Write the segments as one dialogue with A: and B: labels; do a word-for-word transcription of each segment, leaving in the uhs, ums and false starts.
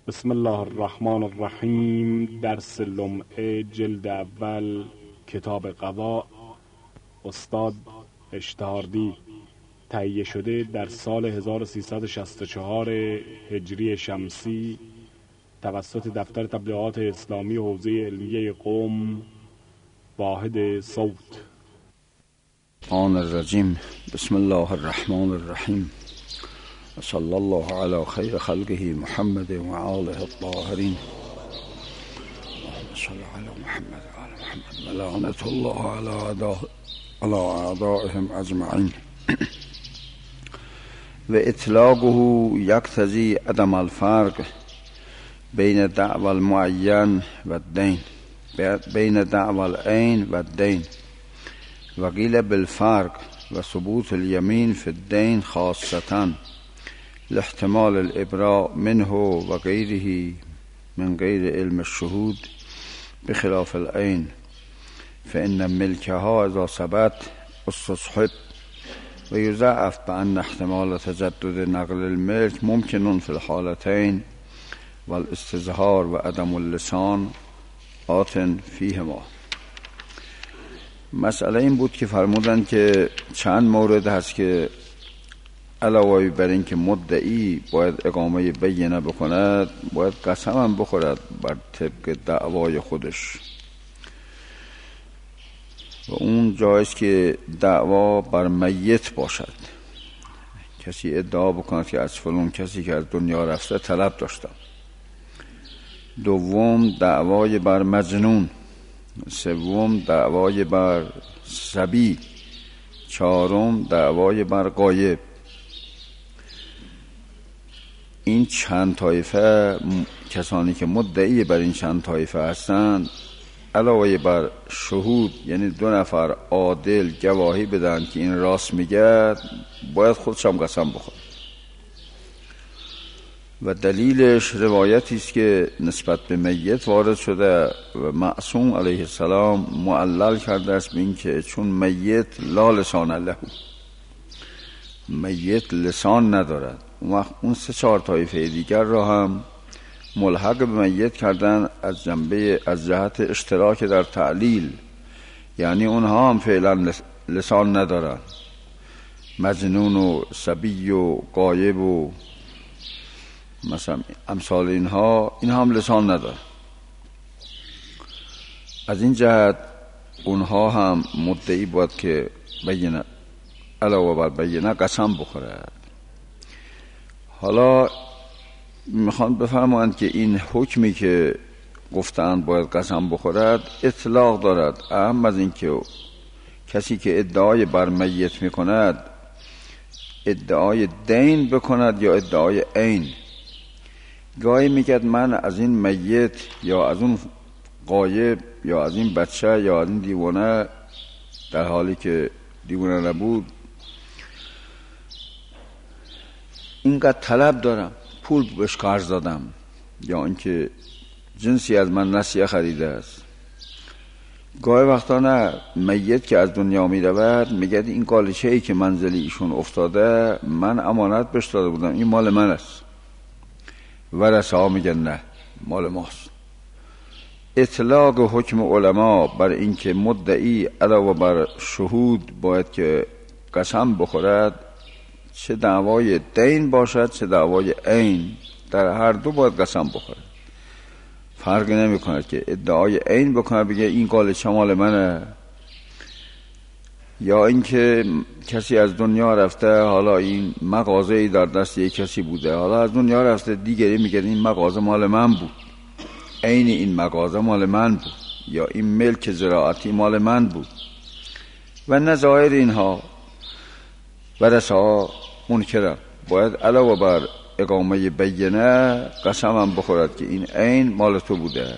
A: بسم الله الرحمن الرحیم. درس لمعه جلد اول کتاب قضا، استاد اشتهاردی. تهیه شده در سال هزار و سیصد و شصت و چهار هجری شمسی توسط دفتر تبلیغات اسلامی حوزه علمیه قم، واحد صوت.
B: آن الرجیم. بسم الله الرحمن الرحیم و صلی الله علی خیر خلقه محمد و آله الطاهرین. اللهم صل علی محمد و آل محمد و لعنت الله علی اعداء علی اعدائهم اجمعین. و اطلاقه یقتضی عدم الفرق بین دعوی المعین و الدین، بین دعوی العین و الدین، و قیل بالفرق و ثبوت الیمین فی الدین خاصة لاحتمال الابراء منه و غیره من غیر علم الشهود بخلاف العین، فإن ملکها اذا ثبت استصحب و یضعف بأن احتمال تجدد نقل الملک ممکن فی الحالتین و الاستظهار و عدم اللسان آتن فیهما. مسئله این بود که فرمودن که چند مورد هست که علاوه بر این که مدعی باید اقامه بینه بکند، باید قسم هم بخورد بر طبق دعوای خودش. و اون جایست که دعوا بر میت باشد. کسی ادعا بکند که از فلان کسی که از دنیا رفته طلب داشتم. دوم دعوای بر مجنون. سوم دعوای بر صبی. چهارم دعوای بر غایب. این چند طایفه کسانی که مدعی بر این چند طایفه هستند، علاوه بر شهود یعنی دو نفر عادل گواهی بدن که این راست میگه، باید خودش هم قسم بخوره. و دلیلش روایتی است که نسبت به میت وارد شده و معصوم علیه السلام معلل کرده است به این که چون میت لا لسان له، میت لسان ندارد. اون سه چهار طایفه دیگر را هم ملحق به میت کردن از جنبه از جهت اشتراک در تعلیل، یعنی اونها هم فعلا لسان ندارن. مجنون و صبی و غایب و مثلا امثال اینها اینها هم لسان ندارن. از این جهت اونها هم مدعی بود که بینه علاوه بر بینه قسم بخورد. حالا میخوان بفرمایند که این حکمی که گفتند باید قسم بخورد اطلاق دارد. اهم از این که کسی که ادعای بر میت میکند ادعای دین بکند یا ادعای عین. گاهی میگد من از این میت یا از اون غایب یا از این بچه یا از این دیوانه، در حالی که دیوانه نبود، اینقدر طلب دارم، پول بهش قرض دادم، یا اینکه جنسی از من نسیه خریده است. گاهی وقتا نه، میت که از دنیا می رود میگه این قالیچه ای که منزلی ایشون افتاده من امانت بهش داده بودم، این مال من است. ورثه ها میگن نه، مال ماست. اطلاق حکم علما بر این که مدعی علاوه بر شهود باید که قسم بخورد، چه دعوای دین باشد چه دعوای عین، در هر دو باید قسم بخورد. فرقی نمی کند که ادعای عین بکنه بگه این قالیچه مال منه، یا اینکه کسی از دنیا رفته، حالا این مغازه‌ای در دست یک کسی بوده، حالا از دنیا رفته، دیگری میگه این مغازه مال من بود، عین این مغازه مال من بود، یا این ملک زراعتی مال من بود و نظایر اینها. ورثه ها منکرن، باید علاوه بر اقامه بینه قسم هم بخورد که این عین مال تو بوده.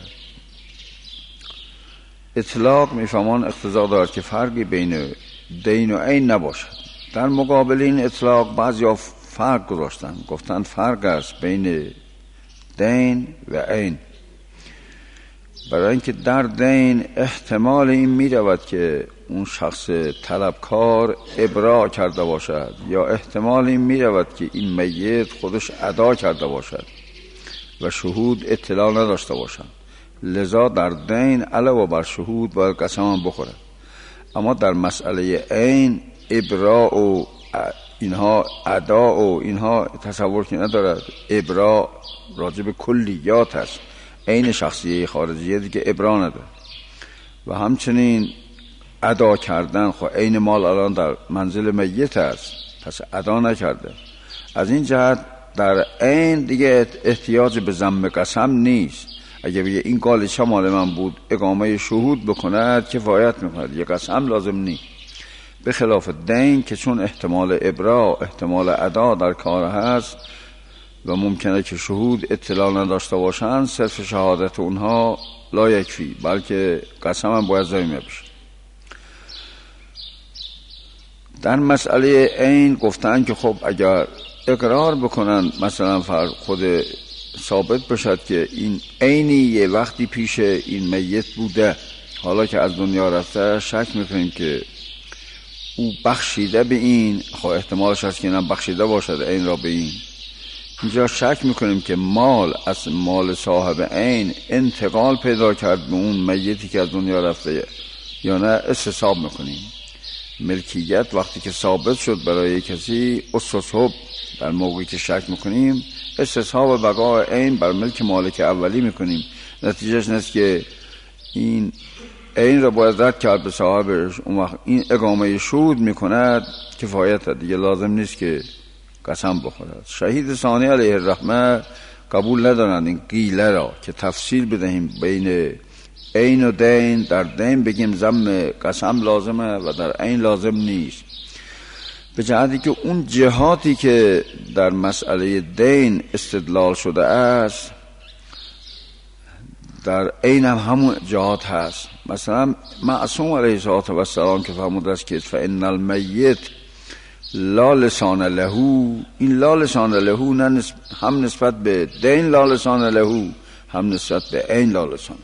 B: اطلاق میفهمان اقتضا دارد که فرقی بین دین و عین نباشد. در مقابل این اطلاق بعضیا فرق گذاشتن، گفتن فرق است بین دین و عین، برای اینکه در دین احتمال این می رود که اون شخص طلبکار ابراء کرده باشد، یا احتمال این می رود که این میت خودش ادا کرده باشد. و شهود اطلاع نداشته باشند. لذا در دین علاوه بر شهود باید قسم بخورد. اما در مسئله عین ابراء و اینها ادا و اینها تصور که ندارد. ابراء راجب کلیات است، عین شخصیه خارجیه دیگه ابراء نداره. و همچنین ادا کردن، خب عین مال الان در منزل میت است، پس ادا نکرده. از این جهت در عین دیگه احتیاج به ضم قسم نیست. اگه بگه این قالیچه مال من بود، اقامه شهود بکند کفایت میکند، یه قسم لازم نیست. به خلاف دین که چون احتمال ابراء احتمال ادا در کار هست و ممکنه که شهود اطلاع نداشته باشن، صرف شهادت اونها لا یکفی، بلکه قسم هم باید ضایع بشه. در مسئله عین گفتن که خب اگر اقرار بکنن، مثلا فرض خود ثابت بشد که این عینی یه وقتی پیش این میت بوده، حالا که از دنیا رفته، شک میکنیم که او بخشیده به این، خب احتمالش هست که اینم بخشیده باشد عین را به این. اینجا شک میکنیم که مال از مال صاحب عین انتقال پیدا کرد به اون میتی که از دنیا رفته یا نه، استصحاب میکنیم. ملکیت وقتی که ثابت شد برای کسی، استصحاب در موقعی که شک میکنیم استصحاب بقای عین بر ملک مالک اولی میکنیم. نتیجهش نیست که این عین را باید رد کرد به صاحبش، اون وقت این اقامه شهود میکند کفایت دیگه، لازم نیست که قسم بخورد. شهید ثانی علیه الرحمه قبول ندارند این قیله را که تفصیل بدهیم بین عین و دین. در دین بگیم ضم قسم لازمه و در عین لازم نیست، به جهتی که اون جهاتی که در مسئله دین استدلال شده است در عین هم همون جهات هست. مثلا معصوم علیه السلام که فرموده است که فإن المیت لا لسان له، این لا لسان له نه هم نسبت به دین لا لسان له، هم نسبت به عین لا لسان.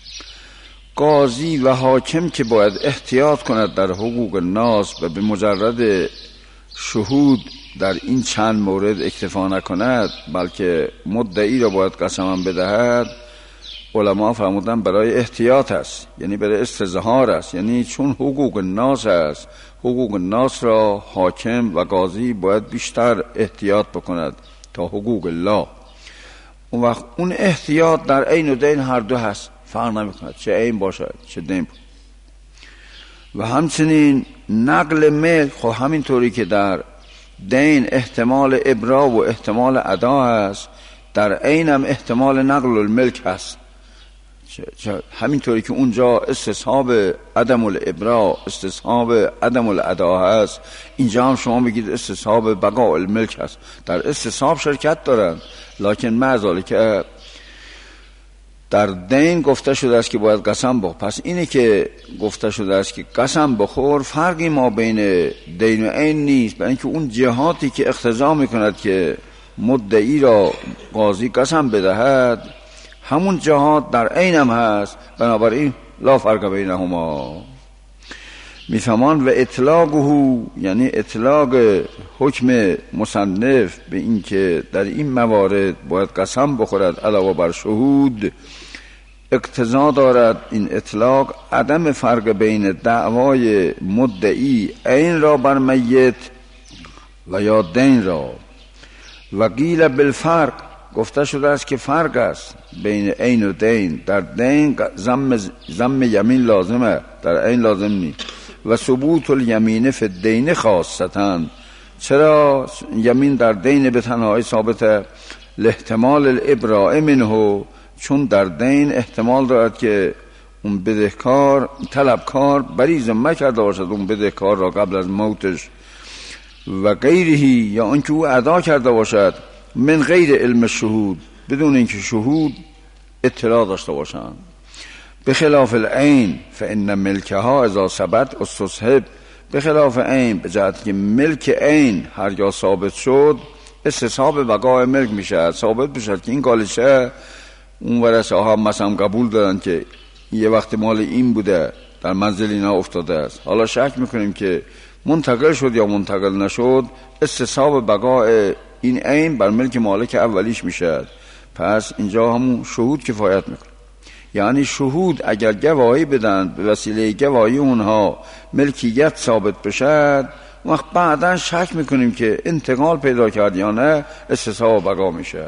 B: قاضی و حاکم که باید احتیاط کند در حقوق الناس و به مجرد شهود در این چند مورد اکتفا نکند، بلکه مدعی را باید قسم بدهد، علما فرمودن برای احتیاط است، یعنی برای استظهار است، یعنی چون حقوق الناس است، حقوق الناس را حاکم و قاضی باید بیشتر احتیاط بکند تا حقوق الله. اون وقت اون احتیاط در عین و دین هر دو هست، فرق نمی کند چه عین باشد چه دین. و همچنین نقل ملک، خب همینطوری که در دین احتمال ابراء و احتمال ادا هست، در عین هم احتمال نقل الملک هست. همینطوری که اونجا استصحاب عدم الابراء استصحاب عدم الادا هست، اینجا هم شما بگید استصحاب بقاء الملک هست. در استصحاب شرکت دارن، لکن معذاله که در دین گفته شده است که باید قسم بخور. پس اینه که گفته شده است که قسم بخور، فرقی ما بین دین و عین نیست، برای اینکه اون جهاتی که اقتضا میکند که مدعی را قاضی قسم بدهد همون جهات در عین هم هست، بنابراین لا فرق بینهما. میفهمان و اطلاقه، یعنی اطلاق حکم مصنف به این که در این موارد باید قسم بخورد علاوه بر شهود، اقتضا دارد این اطلاق عدم فرق بین دعوای مدعی عین را بر میت و یا دین را. و قیل بالفرق، گفته شده است که فرق است بین عین و دین. در دین ضم ضم یمین لازمه، در عین لازم نیست. و ثبوت الیمین فی الدین خاصتا، چرا یمین در دین به تنهایی ثابته؟ لاحتمال الابراء منه، چون در دین احتمال دارد که اون بدهکار طلبکار بری ذمه کرده باشد اون بدهکار را قبل از موتش، و غیره، یا آنکه او ادا کرده باشد من غیر علم شهود، بدون اینکه شهود اطلاع داشته باشند. به خلاف العین فإن ملکها اذا ثبت استصحب، به خلاف عین به جهت که ملک عین هرگاه ثابت شد استصحاب بقای ملک میشه، ثابت بشه که این قالیچه اون ورثه ها مثلا قبول دارن که یه وقت مال این بوده، در منزل اینا افتاده است، حالا شک میکنیم که منتقل شد یا منتقل نشد، استصحاب بقای این عین بر ملک مالک اولیش میشه. پس اینجا همون شهود کفایت میکنه. یعنی شهود اگر گواهی بدن به وسیله گواهی اونها ملکیت ثابت بشد، وقت بعدا شک میکنیم که انتقال پیدا کرد یا نه، استصحاب بقا میشه.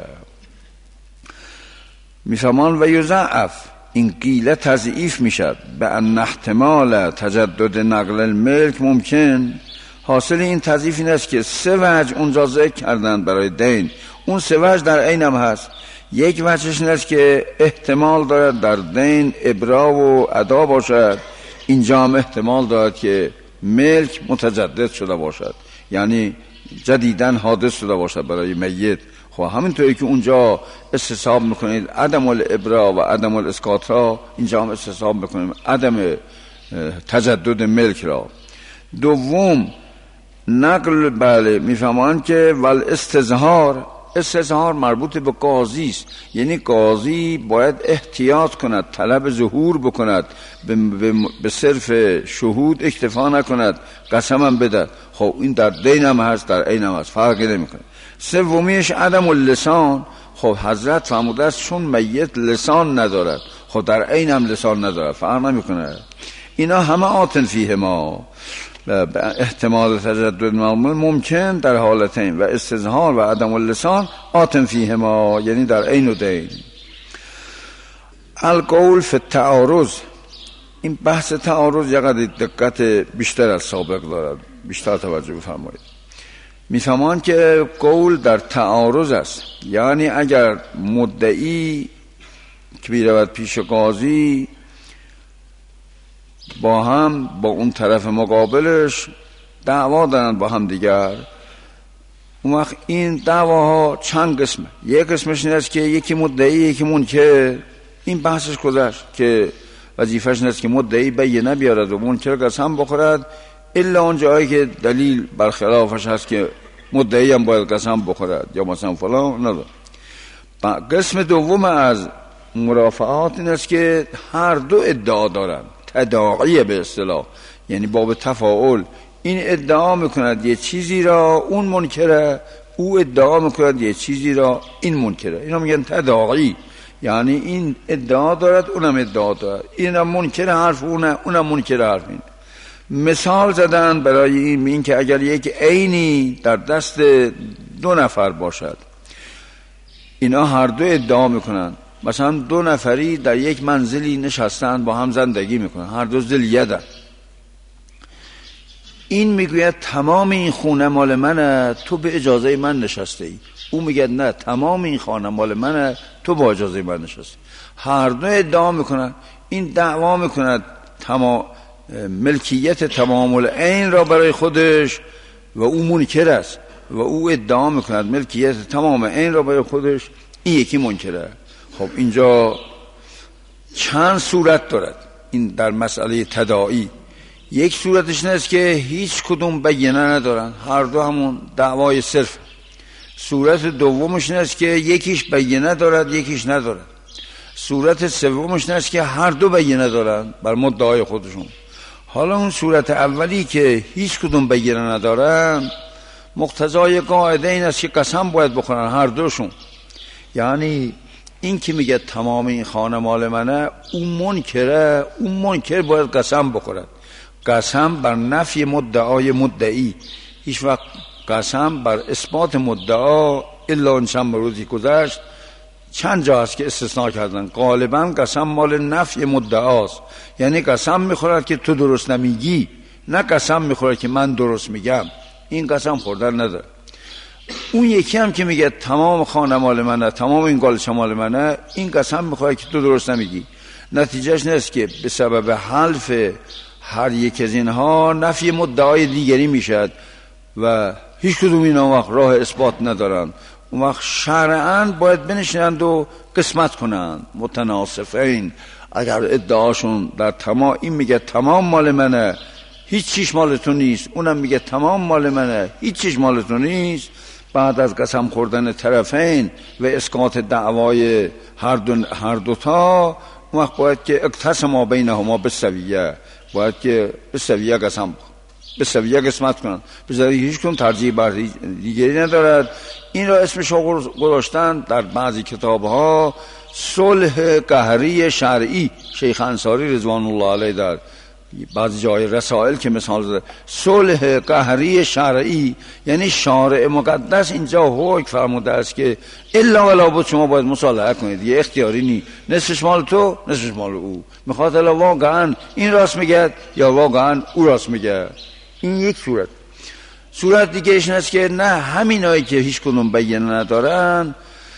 B: میفهمان و یضعف، این قیله تضعیف میشد به ان احتمال تجدد نقل الملک ممکن. حاصل این تضعیف این است که سه وجه اونجا ذکر کردن برای دین، اون سه وجه در عین هم هست. یک وجهش این است که احتمال دارد در دین ابرا و ادا باشد، اینجا هم احتمال دارد که ملک متجدد شده باشد، یعنی جدیدن حادث شده باشد برای میت. خب همینطوری که اونجا استصحاب میکنید عدم الابرا و عدم الاسقاط را، اینجا هم استصحاب میکنیم عدم تجدد ملک را. دوم نقل، بله میفهمان که ول استظهار، استظهار مربوط به قاضی است، یعنی قاضی باید احتیاط کند، طلب ظهور بکند، به, به, به صرف شهود اکتفا نکند، قسم هم بده. خب این در دین هم هست در عین هم هست، فرقی نمیکنه. سومیش عدم اللسان، خب حضرت فرموده است چون میت لسان ندارد، خب در عین هم لسان ندارد، فرق نمیکنه. اینا همه آتن فیه ما احتمال تجدد معمول ممکن در حالتین، و استظهار و عدم اللسان آتن فیه ما، یعنی در عین و دین. القول فی التعارض، این بحث تعارض یقدر دقت بیشتر از سابق دارد، بیشتر توجه بفرمایید. میفهمان که قول در تعارض است، یعنی اگر مدعی که بیرود پیش قاضی با هم با اون طرف مقابلش دعوا دارن با هم دیگر، اون وقت این دعواها چند قسمه. یک قسمش این است که یکی مدعی یکی منکر، این بحثش گذشت که وظیفش این است که مدعی بینه بیارد و منکر قسم بخورد، الا اون جایی که دلیل برخلافش هست که مدعی هم باید قسم بخورد یا مثلا فلان نداره. قسم دوم از مرافعات این است که هر دو ادعا دارند، تداعی به اصطلاح، یعنی باب تفاعل. این ادعا میکند یه چیزی را اون منکره، او ادعا میکند یه چیزی را این منکره، اینا میگن تداعی، یعنی این ادعا دارد اونم ادعا دارد، اینم منکر حرف اونه اونم منکر حرف این. مثال زدن برای این, این که اگر یک عینی در دست دو نفر باشد، اینا هر دو ادعا میکنن، مثلا دو نفری در یک منزلی نشستن با هم زندگی میکنن، هر دو ذل یدن. این میگوید تمام این خونه مال منه، تو به اجازه من نشسته ای. او میگه نه، تمام این خانه مال منه، تو با اجازه من نشسته. هر دو ادعا میکنن. این دعوا میکند تمام ملکیت تمام العین را برای خودش و او منکر است، و او ادعا میکند ملکیت تمام عین را برای خودش، این یکی منکره. خب اینجا چند صورت دارد این در مسئله تداعی. یک صورتش است که هیچ کدوم بیانه ندارن، هر دو همون دعوای صرف. صورت دومش است که یکیش بیانه دارد یکیش ندارد. صورت سومش است که هر دو بیانه دارن بر مدعای خودشون. حالا اون صورت اولی که هیچ کدوم بیانه ندارن، مقتضای قاعده این است که قسم باید بخورن هر دوشون. یعنی این که میگه تمام این خانه مال منه، اون منکره، اون منکر باید قسم بخورد. قسم بر نفی مدعای مدعی، هیچ وقت قسم بر اثبات مدعا الا این چند روزی گذشت چند جا هست که استثناء کردن. غالبا قسم مال نفی مدعاست، یعنی قسم میخورد که تو درست نمیگی، نه قسم میخورد که من درست میگم. این قسم خوردن نداره. اون یکی هم که میگه تمام خانه مال منه، تمام این گالچه مال منه، این قسم میخواد که تو درست نمیگی. نتیجهش نیست که به سبب حلف هر یک از اینها نفی مدعای دیگری میشد و هیچ کدوم اینا وقت راه اثبات ندارن. اون وقت شرعاً باید بنشینند و قسمت کنند متناصفین. اگر ادعاشون در تمام، این میگه تمام مال منه هیچ چیش مال تو نیست، اونم میگه تمام مال منه هیچ چیش مال تو نیست، بعد از قسم خوردن طرفین و اسقاط دعوای هر دو هر دوتا، اون وقت باید که اقتسما بینهما بالسویه، باید که بالسویه قسم بخور. به سویه قسمت کنند، بذاره هیچ کدوم ترجیح بر دیگری ندارد. این را اسمش رو گذاشتن در بعضی کتاب‌ها صلح قهری شرعی. شیخ انصاری رضوان الله علیه در بعضی جای رسائل که مثال زده صلح قهری شرعی، یعنی شارع مقدس اینجا حکم فرموده است که الا ولا بود شما باید مصالحه کنید، یه اختیاری نی، نصفش مال تو نصفش مال او، میخواد الا واقعا این راست میگه یا واقعا او راست میگه. این یک صورت. صورت دیگه این است که نه، همینایی که هیچ کدوم بیانه ندارن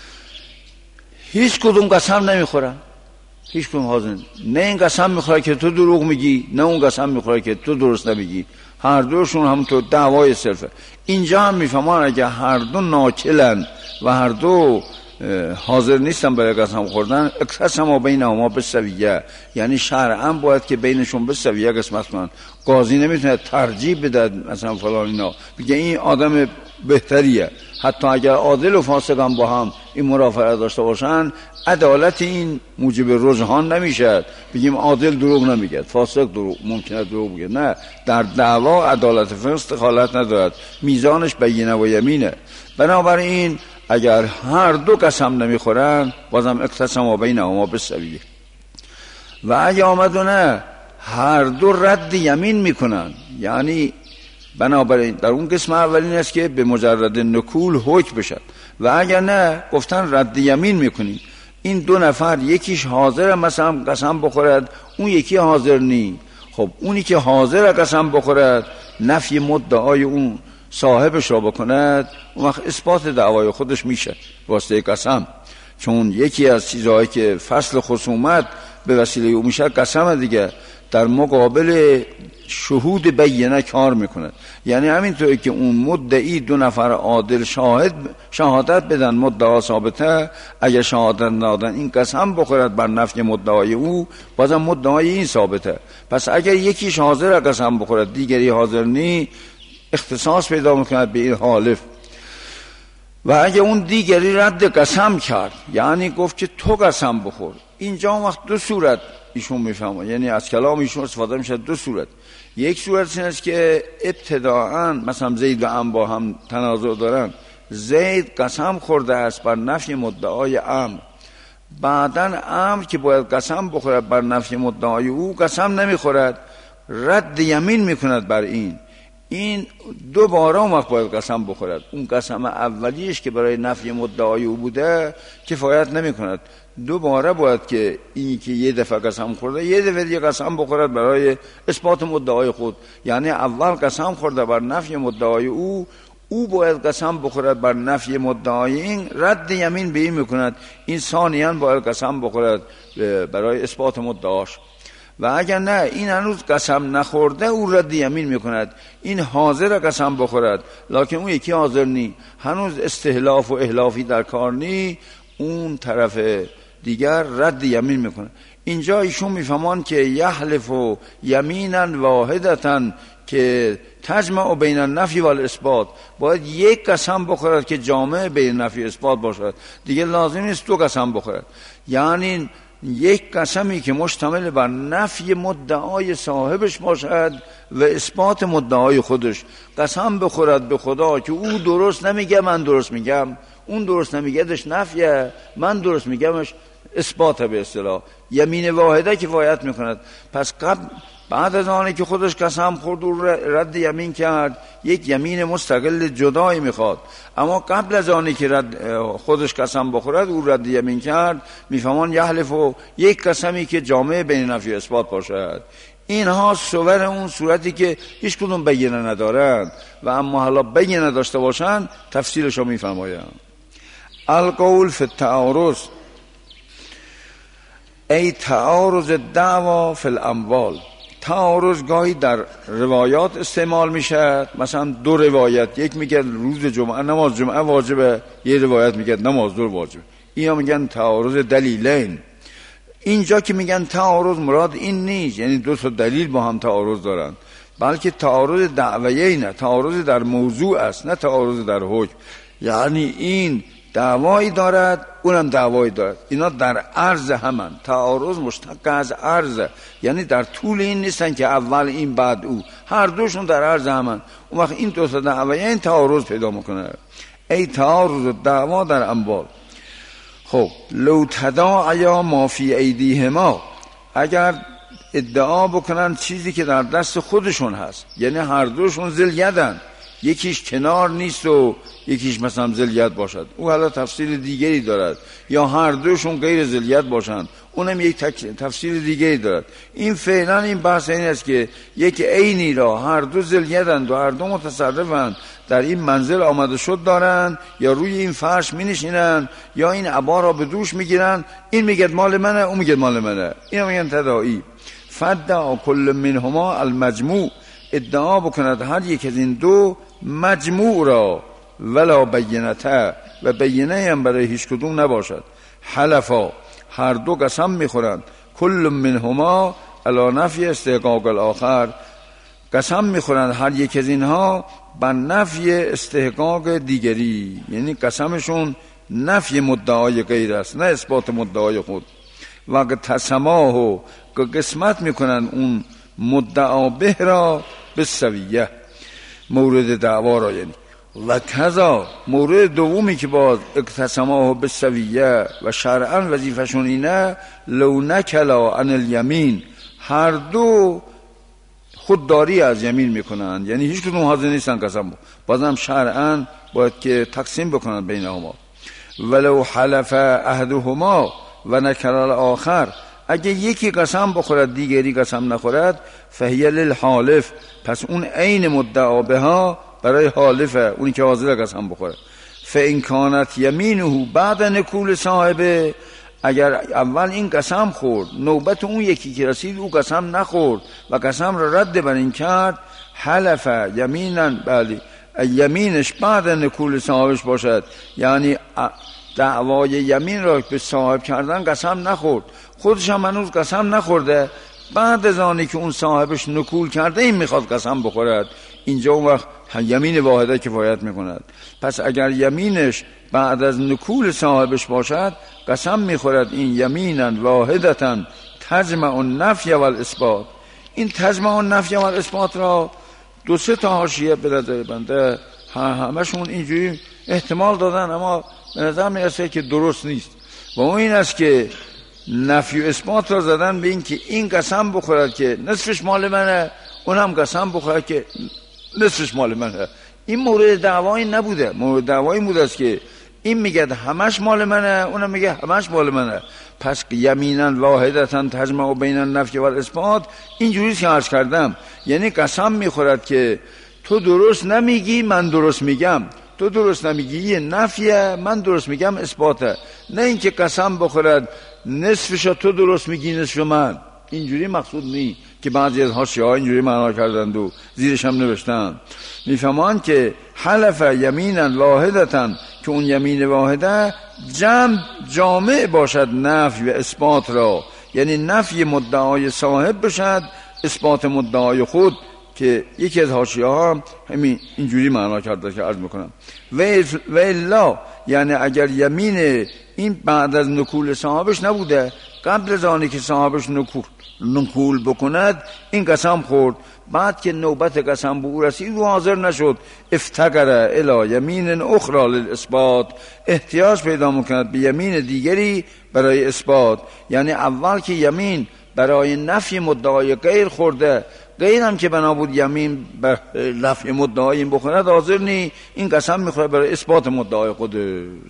B: هیچ کدوم قسم نمیخورن، هیچ کدوم حاضر نه این قسم میخوره که تو دروغ میگی، نه اون قسم میخوره که تو درست نمیگی، هر دوشون هم تو دعوای صرفه. اینجا هم میفهمان اگه هر دو ناچلن و هر دو حاضر نیستن برای قسم خوردن، اقسم بینهما بالسویه، یعنی شرعا باید که بینشون به سویه قسمت کنن. قاضی نمیتونه ترجیح بده مثلا فلان اینا بگه این آدم بهتریه، حتی اگر عادل و فاسق هم با هم این مرافعه داشته باشن، عدالت این موجب رجحان نمیشه. بگیم عادل دروغ نمیگه، فاسق دروغ ممکنه دروغ بگه، نه، در دعوا عدالت فقه دخالت ندارد، میزانش بینه و یمینه. بنابراین اگر هر دو قسم نمیخورن بازم اقتسم بینهما بالسویه. و اگه آمدونه هر دو رد یمین میکنن، یعنی بنابراین در اون قسم اولین است که به مجرد نکول حکم بشد، و اگر نه گفتن رد یمین میکنیم. این دو نفر یکیش حاضر مثلا قسم بخورد، اون یکی حاضر نی. خب اونی که حاضر قسم بخورد نفی مدعای اون صاحبش را بکند، اون وقت اثبات دعوای خودش میشه واسطه قسم. چون یکی از چیزهایی که فصل خصومت به وسیله اون میشه قسم دیگه، در مقابل شهود بینه کار میکنه. یعنی همینطوری که اون مدعی دو نفر عادل شاهد شهادت بدن مدعا ثابته، اگر شهادت ندادن این قسم بخورد بر نفی مدعای او، بازم مدعای این ثابته. پس اگر یکیش حاضر قسم بخورد دیگری حاضر نی، اختصاص پیدا میکند به این حالف. و اگه اون دیگری رد قسم کرد، یعنی گفت که تو قسم بخور، اینجا وقت دو صورت ایشون میفهمه، یعنی از کلام ایشون استفاده میشه دو صورت. یک صورت این است که ابتداعا مثلا زید و عمرو با هم تنازع دارن، زید قسم خورده است بر نفی مدعای عمرو، بعداً عمرو که باید قسم بخورد بر نفی مدعای او قسم نمیخورد، رد یمین میکند بر این. این دو باره اون وقت باید قسم بخورد. اون قسم اولیش که برای نفی مدعای او بوده کفایت نمی کند، دو باره باید که این که یه دفعه قسم خورده یه دفعه دیگه قسم بخورد برای اثبات مدعای خود. یعنی اول قسم خورده بر نفی مدعای او، او باید قسم بخورد بر نفی مدعای این، رد یمین به این میکند. این ثانیاً باید قسم بخورد برای اثبات مدعاش. و اگر نه این هنوز قسم نخورده او رد یمین میکند، این حاضر قسم بخورد لکن اون یکی حاضر نی، هنوز استحلاف و احلافی در کار نی، اون طرف دیگر رد یمین میکنه. اینجا ایشون میفهمان که یحلف و یمینا واحدتا که تجمع بین النفی و الاثبات، باید یک قسم بخورد که جامع بین نفی و اثبات باشد، دیگه لازم نیست دو قسم بخورد. یعنی یک قسمی که مشتمل بر نفی مدعای صاحبش باشد و اثبات مدعای خودش. قسم بخورد به خدا که او درست نمیگه من درست میگم، اون درست نمیگهش نفیه، من درست میگمش اثبات. به اصطلاح یمین واحده کفایت میکند. پس قبل بعد از آنه که خودش قسم خورد و رد یمین کرد، یک یمین مستقل جدایی میخواد. اما قبل از آنه که رد خودش قسم بخورد او رد یمین کرد، میفهمان یحلف و یک قسمی که جامع بین نفی و اثبات باشد. اینها صور اون صورتی که هیچ کدوم بیانه ندارند و اما حالا بیانه داشته باشند تفصیلش رو میفرمایم. القول فی التعارض ای تعارض دعوا فی الاموال. تعارض گاهی در روایات استعمال میشه، مثلا دو روایت، یک میگه روز جمعه نماز جمعه واجبه، یه روایت میگه نماز ظهر واجبه، اینا میگن تعارض دلیلین. اینجا که میگن تعارض مراد این نیست یعنی دو تا دلیل با هم تعارض دارن، بلکه تعارض دعویه نه، تعارض در موضوع است نه تعارض در حکم. یعنی این دعوایی دارد اونم دعوایی دارد، اینا در عرض همن. تعارض مشتق از عرض، یعنی در طول این نیستن که اول این بعد او، هر دوشون در عرض همن. اون وقت این دو تا دعوا این تعارض پیدا میکنه. ای تعارض دعوا در اموال. خب لو تداعیا ما فی ایدیهما، اگر ادعا بکنن چیزی که در دست خودشون هست، یعنی هر دوشون ذل یدن، یکیش کنار نیست و یکیش مثلا ذل ید باشد، او حالا تفسیر دیگری دارد، یا هر دوشون غیر ذل ید باشند، اونم یک تفسیر دیگری دارد. این فعلا این بحث این است که یک عینی را هر دو ذل یدند و هر دو متصرفند، در این منزل آمده شد دارند، یا روی این فرش می نشینند، یا این عبا را به دوش می گیرند، این میگه مال منه، اون میگه مال منه، اینا میگن تداعی. فدعا کل منهما المجموع، ادعا بکند هر یک از این دو مجموع را، ولا بینته، و بینه هم برای هیچ کدوم نباشد. حلفا، هر دو قسم میخورند، کل منهما علی نفی استحقاق الاخر، قسم میخورند هر یک از اینها بر نفی استحقاق دیگری، یعنی قسمشون نفی مدعای غیر است نه اثبات مدعای خود. وقت تسماه، که قسمت میکنن اون مدعا به را به سویه، مورد دعوا را یعنی. و کذا مورد دومی که باز اقتسماه به سویه و شرعا وظیفشون اینه، لو نکلا عن الیمین، هر دو خودداری از یمین میکنن، یعنی هیچ کدوم حاضر نیستن قسم، بازم شرعا باید که تقسیم بکنن بینهما. ولو حلف احدهما و نکلا الاخر، اگه یکی قسم بخورد دیگری قسم نخورد، فهی للحالف، پس اون عین مدعا بها برای حالفه، اونی که حاضر قسم بخوره. فان کانت یمینه بعد نکول صاحبه، اگر اول این قسم خورد، نوبت اون یکی که رسید او قسم نخورد و قسم را رد بر این کرد، حلف یمینا، بله یمینش بعد نکول صاحبش باشد، یعنی دعوای یمین را به صاحب کردن قسم نخورد، خودش هم هنوز قسم نخورده، بعد از آنی که اون صاحبش نکول کرده این میخواد قسم بخورد، اینجا اون وقت یمین واحده کفایت میکند. پس اگر یمینش بعد از نکول صاحبش باشد قسم میخورد، این یمینا واحدتا تجمع النفی و الاثبات. این تجمع النفی و الاثبات را دو سه تا حاشیه به نظر بنده همشون اینجوری احتمال دادن، اما به نظر میرسه که درست نیست. و اون این است که نفی و اثبات را زدن به این که این قسم بخورد که نصفش مال منه، اونم قسم بخورد که نصفش مال منه. این مورد دعوایی نبوده، مورد دعوایی بوده است که این میگه همش مال منه، اونم میگه همش مال منه. پس یمینا واحدتا تجمع بین النفی و الاثبات اینجوری که عرض کردم، یعنی قسم میخورد که تو درست نمیگی من درست میگم، تو درست نمیگی یه نفیه، من درست میگم اثباته، نه اینکه قسم بخورد نصفش تو درست میگی نصف من. اینجوری مقصود نی که بعضی از حاشیه‌ها اینجوری معنا کردند و زیرش هم نوشتن. میفهمند که حلف یمینا واحدتا، که اون یمین واحده جمع جامع باشد نفی و اثبات را، یعنی نفی مدعای صاحب باشد، اثبات مدعای خود، که یکی از حاشیه‌ها همین اینجوری معنا کرده که عرض میکنم. و الا، یعنی اگر یمین این بعد از نکول صاحبش نبوده، قبل از آنی که صاحبش نکول نکول بکند این قسم خورد، بعد که نوبت قسم به او رسید و حاضر نشد، افتقر الی یمین اخرى للاثبات، احتیاج پیدا میکند به یمین دیگری برای اثبات. یعنی اول که یمین برای نفی مدعای غیر خورده، غیر هم که بنا بود یمین بر نفی مدعای این بخورد حاضر نی، این قسم میخوره برای اثبات مدعای خودش.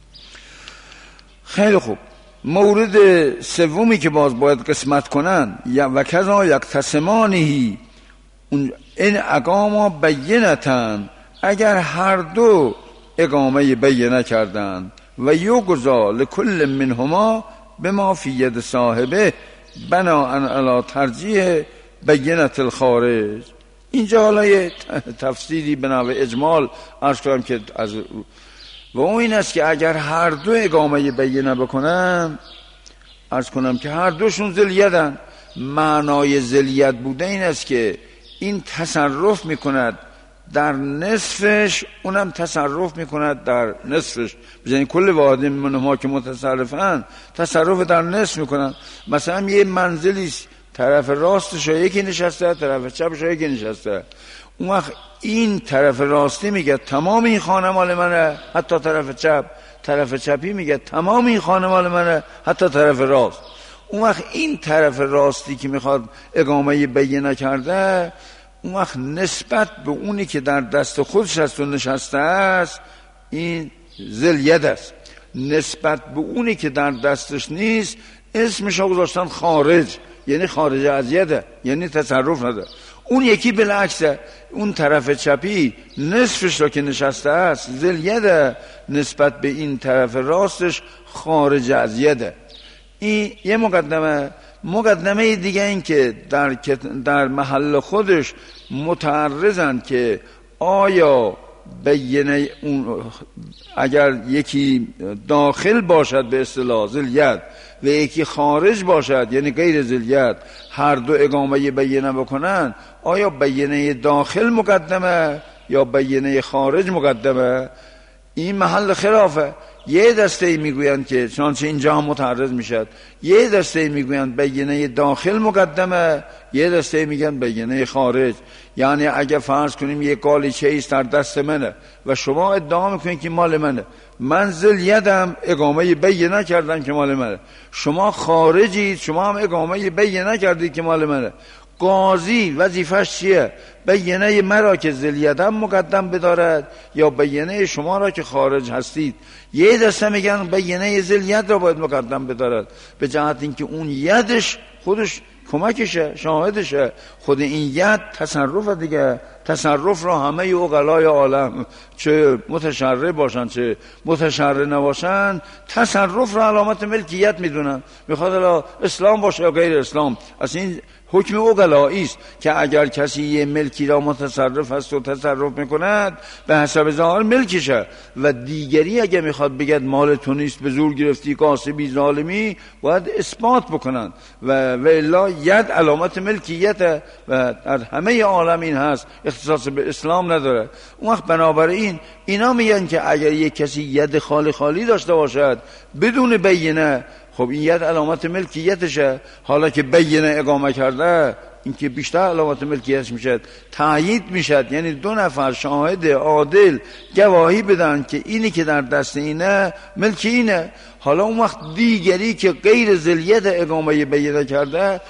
B: خیلی خوب. مورد سومی که باز باید قسمت کنن، و کذا یقتسمانه، این اقامه بینتن، اگر هر دو اقامه بینه کردن، و یگزا لکل منهما بما فی ید صاحبه بناء علی ترجیح بینت الخارج. اینجا حالا یه تفسیری بنابرای اجمال عرض کنم که از و اون این است که اگر هر دو اقامه بینه بکنن، عرض کنم که هر دوشون ذلیتن. معنای ذلیت بوده این است که این تصرف میکند در نصفش اونم تصرف میکند در نصفش. بزنین کل واحد منهما که متصرفن تصرف در نصف میکنن. مثلا یه منزلی طرف راستش یکی نشسته، طرف چپش یکی نشسته، اون وقت این طرف راستی میگه تمام این خانه مال منه حتی طرف چپ، طرف چپی میگه تمام این خانه مال منه حتی طرف راست. اون وقت این طرف راستی که میخواد اقامه بینه کرده، اون وقت نسبت به اونی که در دست خودش هست و نشسته است این ذل ید است، نسبت به اونی که در دستش نیست اسمش رو گذاشتن خارج، یعنی خارج از یده، یعنی تصرف نداره. اون یکی بالعکسه، اون طرف چپی نصفش رو که نشسته است ذل یده، نسبت به این طرف راستش خارج از یده. این یه مقدمه. مقدمه دیگه این که در, در محل خودش متعرضن که آیا بینه اون اگر یکی داخل باشد به اصطلاح ذل ید و یکی خارج باشد یعنی غیر ذل ید، هر دو اقامه بینه بکنن، آیا بینه داخل مقدمه یا بینه خارج مقدمه؟ این محل خلافه. یه دسته میگویند که چنانچه اینجا هم متعرض میشد، یه دسته میگویند بینه داخل مقدمه، یه دسته میگن بینه خارج. یعنی اگه فرض کنیم یک قالیچه ایست در دست منه و شما ادعا میکنید که مال منه، من ذل یدم اقامه بینه کردم که مال منه، شما خارجید شما هم اقامه بینه کردید که مال منه، قاضی وظیفش چیه؟ بینه مرا که ذل یدم مقدم بدارد یا بینه شما را که خارج هستید؟ یه دسته میگن بینه ذل ید را باید مقدم بدارد، به جهت اینکه اون یدش خودش کمکشه، شاهدشه. خود این ید تصرف دیگه، تصرف را همه عقلای عالم چه متشرع باشن چه متشرع نباشن تصرف را علامت ملکیت میدونن. میخواد الا اسلام باشه یا غیر اسلام، از این حکم عقلایی است که اگر کسی یه ملکی را متصرف است و تصرف میکند به حسب ظاهر ملکشه، و دیگری اگه میخواد بگد مال تو نیست به زور گرفتی کاسبی ظالمی باید اثبات بکنن، و و الا ید علامت ملکیته و در همه عالم این هست، اختصاص به اسلام نداره. اون وقت بنابراین اینا میگن که اگر یک کسی ید خالی خالی داشته باشد بدون بینه، خب این ید علامت ملکیتشه. حالا که بینه اقامه کرده این که بیشتر علامت ملکیتش میشد، تایید میشد، یعنی دو نفر شاهد عادل گواهی بدن که اینی که در دست اینه ملکی اینه. حالا اون وقت دیگری که غیر ذل ید اقامه بینه کرده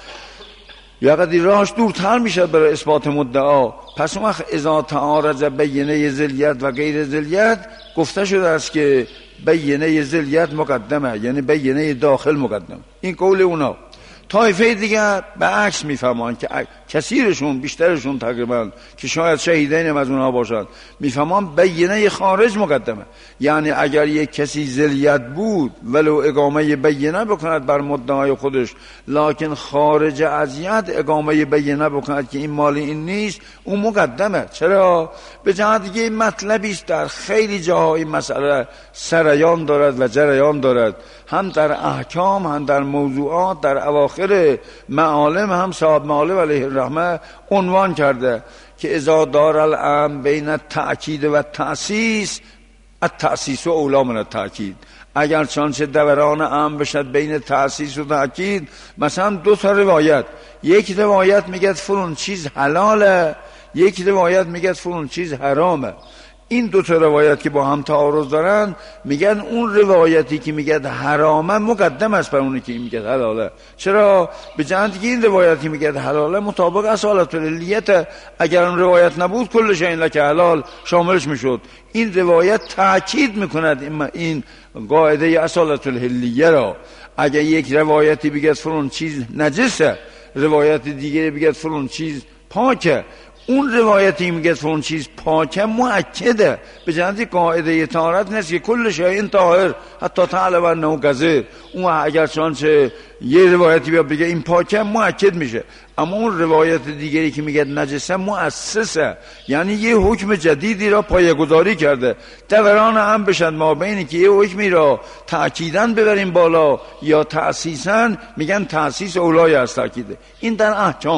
B: یا قدی راهش دورتر میشد برای اثبات مدعا. پس اون وقت اذا تعارض بینه ذل ید و غیر ذل ید گفته شده است که بینه ذل ید مقدمه، یعنی بینه داخل مقدم. این قول اونا. طایفه دیگه به عکس میفهمان که کثیرشون بیشترشون تقریبا که شاید شهیدین از اونها باشند میفهمان بینه خارج مقدمه، یعنی اگر یک کسی ذل ید بود ولو اقامه بینه بکند بر مدعای خودش، لکن خارج از ید اقامه بینه بکند که این مال این نیست، اون مقدمه. چرا؟ به جهت دیگه این مطلبی است در خیلی جاهای مسئله سریان دارد و جریان دارد، هم در احکام هم در موضوعات، در اواخر معالم هم صاحب معالم علیه الرحمه عنوان کرده که اذا دار الامر بین التأکید و التأسیس التأسیس و اولی من التأکید. اگر چانچه دوران امر بشد بین تأسیس و تأکید، مثلا دو تا روایت، یک روایت میگه فلان چیز حلاله، یک روایت میگه فلان چیز حرامه، این دو تا روایت که با هم تعارض دارن میگن اون روایتی که میگه حرامه مقدم است بر اونی که میگه حلاله. چرا؟ به جهت که این روایتی میگه حلاله مطابق اصالت الهلیت، اگر اون روایت نبود کل شیء لک حلال شاملش میشد. این روایت تاکید میکند این قاعده اصالت الهلیه را. اگر یک روایتی بگه فلان چیز نجسه، روایت دیگری بگه فلان چیز پاکه، اون روایتی میگه فلان چیز پاکه مؤکده، به جهت قاعده طهارت نیست که کل شیء طاهر حتی تعلم انه کذب. اون اگر چانچه یه روایتی بیا بگه این پاکه مؤکد میشه، اما اون روایت دیگری که میگه نجسه مؤسسه، یعنی یه حکم جدیدی را پایه‌گذاری کرده. دوران هم بشد ما بینی که یه حکمی را تأکیداً ببریم بالا یا تأسیساً، میگن تأسیس اولای از تأکیده. این در احکام.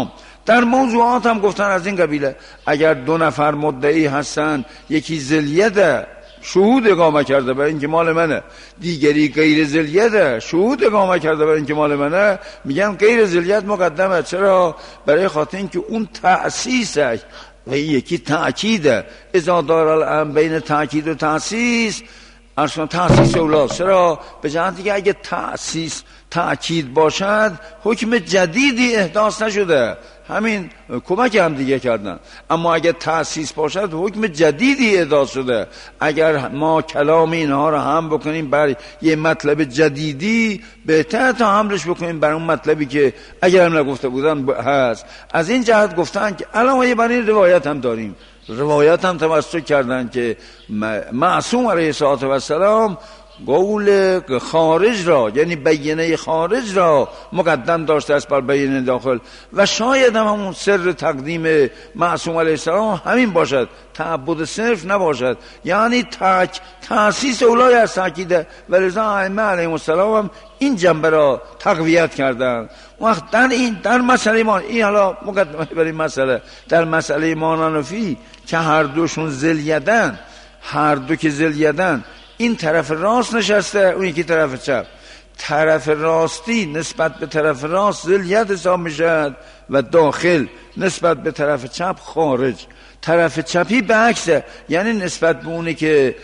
B: در موضوعات هم گفتن از این قبیله. اگر دو نفر مدعی هستن، یکی ذلیت شهود اقامه کرده برای اینکه مال منه، دیگری غیر ذلیت شهود اقامه کرده برای اینکه مال منه، میگن غیر ذلیت مقدمه. چرا؟ برای خاطر اینکه اون تأسیسه و یکی تأکیده. اذا دار الامر بین تأکید و تأسیس، اصلا تأسیس اولاست. چرا؟ به جهتی که اگه تأسیس تأکید باشد حکم جدیدی احداث نشده، همین کمک هم دیگه کردن. اما اگه تأسیس باشد حکم جدیدی احداث شده. اگر ما کلام اینها رو هم بکنیم بر یه مطلب جدیدی، بهتر تا حملش بکنیم بر اون مطلبی که اگر هم نگفته بودن هست. از این جهت گفتن که علاوه بر این روایت هم داریم، روایت هم تمسک کردن که معصوم علیه الصلوة و السلام قول خارج را، یعنی بیانه خارج را مقدم داشته است بر بیانه داخل. و شاید هم همون سر تقدیم معصوم علیه السلام همین باشد، تعبد صرف نباشد، یعنی تک تأسیس اولای از تأکیده. و لذا ائمه علیهم السلام هم این جنبه را تقویت کردن. وقت در این در مسئله ما، این حالا مقدمه برای مسئله، در مسئله ایمان حنفی که هر دوشون ذلیدن، هر دو که ذلیدن، این طرف راست نشسته، اون یکی طرف چپ. طرف راستی نسبت به طرف راست ذلیت حساب میشد و داخل نسبت به طرف چپ خارج. طرف چپی به عکسه، یعنی نسبت به اونی که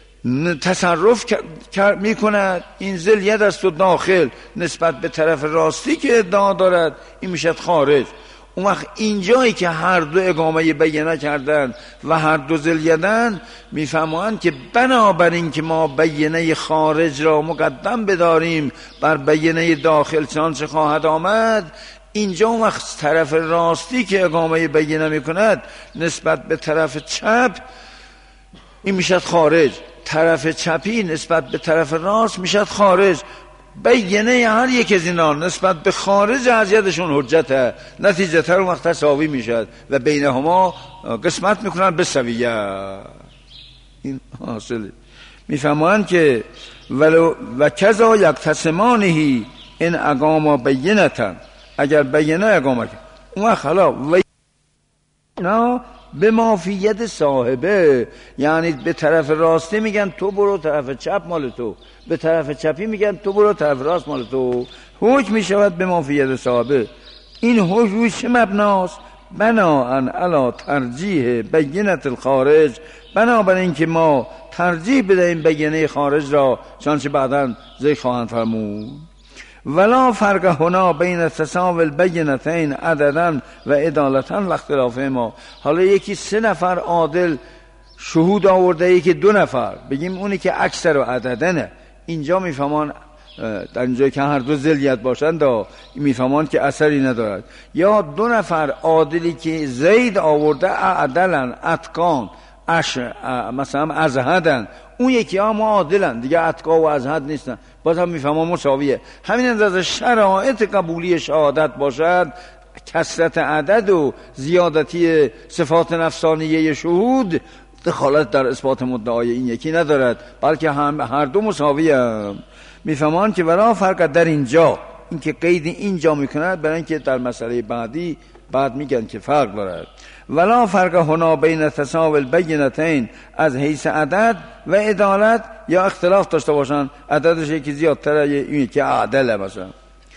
B: تصرف میکند این ذلیت است و داخل نسبت به طرف راستی که ادعا دارد این میشد خارج. اون وقت اینجایی که هر دو اقامه بیانه کردن و هر دو ذلیدن، میفهمند که بنابراین که ما بیانه خارج را مقدم بداریم بر بیانه داخل چنانچه خواهد آمد، اینجا اون وقت طرف راستی که اقامه بیانه میکند نسبت به طرف چپ این میشد خارج، طرف چپی نسبت به طرف راست میشد خارج. بیانه هر یک از اینا نسبت به خارج حضیتشون حجته، نتیجه تر اون وقت تساوی میشد و بینهما قسمت میکنن به سویه. این حاصله. میفهمند که ولو و کذا یقتسمانه این اقامه بینتن، اگر بیانه اقامه کرد اون وقت حالا و نه به مافیت صاحبه، یعنی به طرف راستی میگن تو برو طرف چپ مال تو، به طرف چپی میگن تو برو طرف راست مال تو. حکم میشود به مافیت صاحبه. این حکم روی چه مبناست؟ بناءً علی ترجیح بینت الخارج، بنابراین اینکه ما ترجیح بدهیم بیانه خارج را، چنانچه بعداً زی خواهند فرمود. ولا فرق هنا بین تساوی البینتین عددا و عدالتا و اختلاف ما. حالا یکی سه نفر عادل شهود آورده، یکی دو نفر، بگیم اونی که اکثر و عددنه. اینجا میفهمان در اینجا که هر دو ذلیت باشند میفهمان که اثری ندارد. یا دو نفر عادلی که زید آورده عدلن، اتقان، اش مثلا ازهدن، اون یکی ها ما عادلن دیگه، اتقا و ازهد نیستن، باز هم میفهمم مساویه. همین اندازه شرایط قبولی شهادت باشد، کثرت عدد و زیادتی صفات نفسانیه شهود دخالت در اثبات مدعای این یکی ندارد، بلکه هم هر دو مساویه. میفهمان که ولا فرق در اینجا، این که قید اینجا میکند برای اینکه در مسئله بعدی بعد میگن که فرق دارد. ولا فرق هنا بین تساوی البینتین از حیث عدد و عدالت، یا اختلاف داشته باشن عددش یکی زیادتره این که عدله مثلا،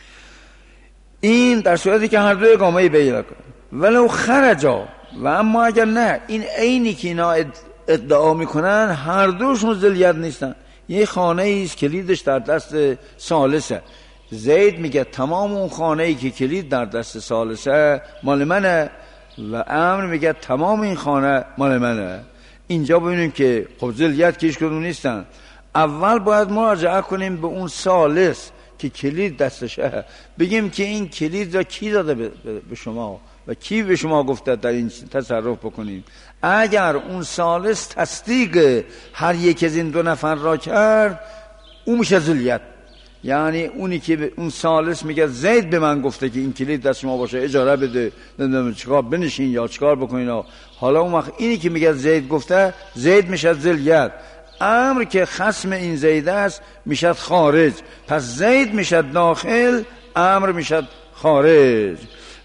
B: این در صورتی که هر دو اقامه بیانه کنن. ولو خرجا، و اما اگر نه این عینی که اینا ادعا میکنن هر دوشون ذلیت نیستن، یه خانه ایست کلیدش در دست ثالثه، زید میگه تمام اون خانه ای که کلید در دست ثالثه مال منه و امر میگه تمام این خانه مال منه. اینجا ببینیم که خب ذلیت که هیچ کدوم نیستن. اول باید مراجعه کنیم به اون ثالث که کلید دستشه، بگیم که این کلید را کی داده به شما و کی به شما گفته در این تصرف بکنید. اگر اون ثالث تصدیق هر یک از این دو نفر را کرد اون میشه ذلیت، یعنی اونی که اون ثالث میگه زید به من گفته که این کلید دست شما باشه اجاره بده، نمیدونم چیکار بنشین یا چیکار بکنین، حالا اون وقت اینی که میگه زید گفته زید میشه ذلیت، امر که خصم این زید است میشه خارج، پس زید میشه داخل، امر میشه خارج.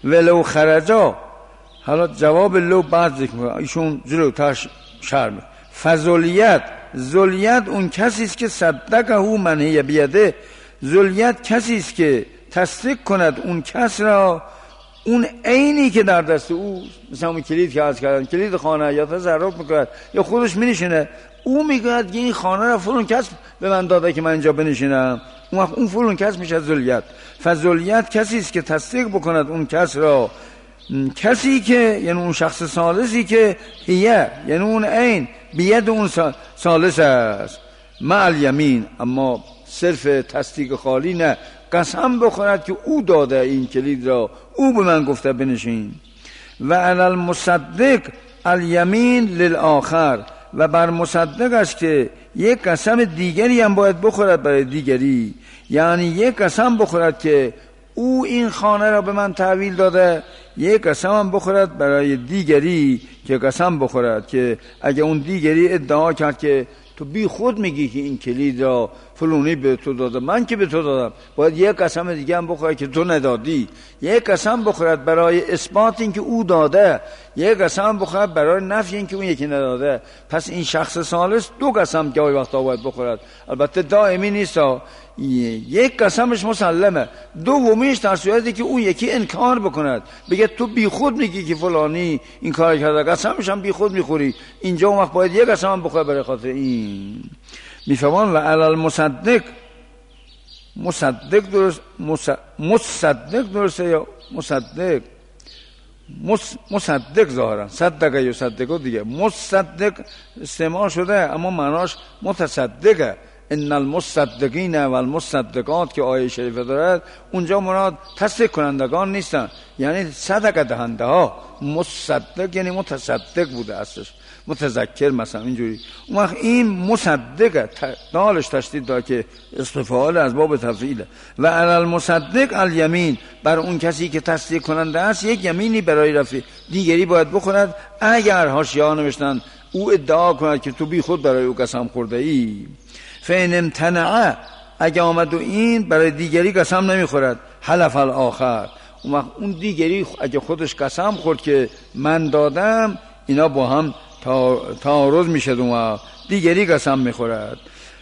B: ولو خرجا، حالا جواب لو بعد ذکر میکنه، ایشون جلوتر شرح میکنه. فذلیت، ذلیت اون کسی است که صدقه من هی بیده، ذلیت کسی است که تصدیق کند اون کس را، اون عینی که در دست او، مثلا اون کلید که عرض کردن، کلید خانه یا تصرف میکند یا خودش مینشینه، او میگوید که این خانه را فلان کس به من داده که من اینجا بنشینم، اون وقت اون فلان کس میشه ذلیت. فذلیت کسی است که تصدیق بکند اون کس را، کسی که یعنی اون شخص ثالثی که هیه یعنی اون عین بید اون ثالث است، مع الیمین، اما صرف تصدیق خالی نه، قسم بخورد که او داده این کلید را، او به من گفته بنشین. و علی المصدق الیمین للآخر، و بر مصدق است که یک قسم دیگری هم باید بخورد برای دیگری، یعنی یک قسم بخورد که او این خانه را به من تحویل داده، یک قسم هم بخورد برای دیگری که قسم بخورد که اگه اون دیگری ادعا کرد که تو بی خود میگی که این کلید را فلونی به تو داده، من که به تو دادم، باید یک قسم دیگه هم بخورد که تو ندادی، یک قسم بخورد برای اثبات این که او داده، یک قسم بخورد برای نفی این که اون یکی نداده. پس این شخص ثالث دو قسم گاهی وقتا باید بخورد، البته دائمی نیست، یک قسمش مسلمه، دومیش در صورتی که اون یکی انکار بکند، بگه تو بی خود میگی که فلانی این کار کرده، قسمش هم بی خود میخوری، اینجا اون وقت باید یک قسم هم بخورد برای خاطر این. میفهمان و علی المصدق، مصدق درست، مصدق درسته یا مصدق؟ مصدق ظاهرا، صدقه یا صدقه دیگه، مصدق استعمال شده اما معناش متصدقه. ان المصدقین و المصدقات که آیه شریفه دارد، اونجا مراد تصدیق کنندگان نیستن، یعنی صدقه دهنده ها. مصدق یعنی متصدق بوده اصلش، متذکر مثلا اینجوری. اون وقت این مصدقه، دالش تشدید داره که اسم فاعل از باب تفعیله. و علی المصدق الیمین، بر اون کسی که تصدیق کننده است یک یمینی برای رفع دیگری باید بخورد، اگر حاشیه‌ها نوشتن او ادعا کند که تو بی خود برای او قسم خورده ای. فین امتنع، اگه آمد و این برای دیگری قسم نمیخورد، حلف الاخر، اون وقت اون دیگری اگه خودش قسم خورد که من دادم، اینا با هم تعارض میشه، اون دیگری قسم میخورد.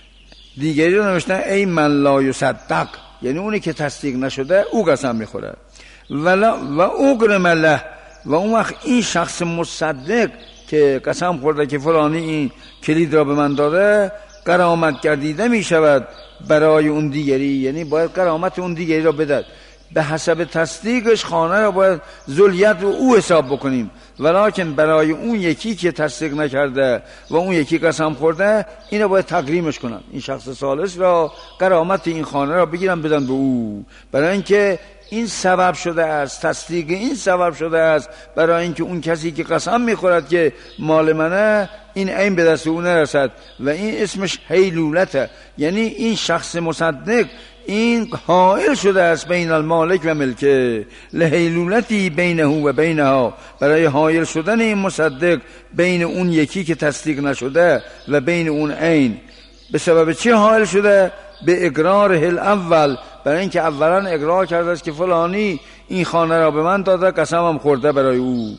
B: دیگری رو نوشتن ای من لا یصدق، یعنی اونی که تصدیق نشده او قسم میخورد. ولا و اقرم له، و اون وقت این شخص مصدق که قسم خورده که فلانی این کلید را به من داده، قرامت گردیده می شود برای اون دیگری، یعنی باید قرامت اون دیگری را بدهد. به حسب تصدیقش خانه را باید ذلیت رو او حساب بکنیم، ولیکن برای اون یکی که تصدیق نکرده و اون یکی قسم خورده، اینو باید تقریمش کنن، این شخص ثالث را قرامت این خانه را بگیرن بدن به او، برای اینکه این سبب شده است، تصدیق این سبب شده است برای اینکه اون کسی که قسم میخورد که مال منه، این عین به دست او نرسد، و این اسمش حیلولته، یعنی این شخص مصدق این حائل شده است بین المالک و ملکه، لحیلولتی بینه و بینها، برای حائل شدن این مصدق بین اون یکی که تصدیق نشده و بین اون عین. به سبب چه حائل شده؟ به اقرار هل اول، برای اینکه اولا اقرار کرده است که فلانی این خانه را به من داده، قسمم خورده برای او.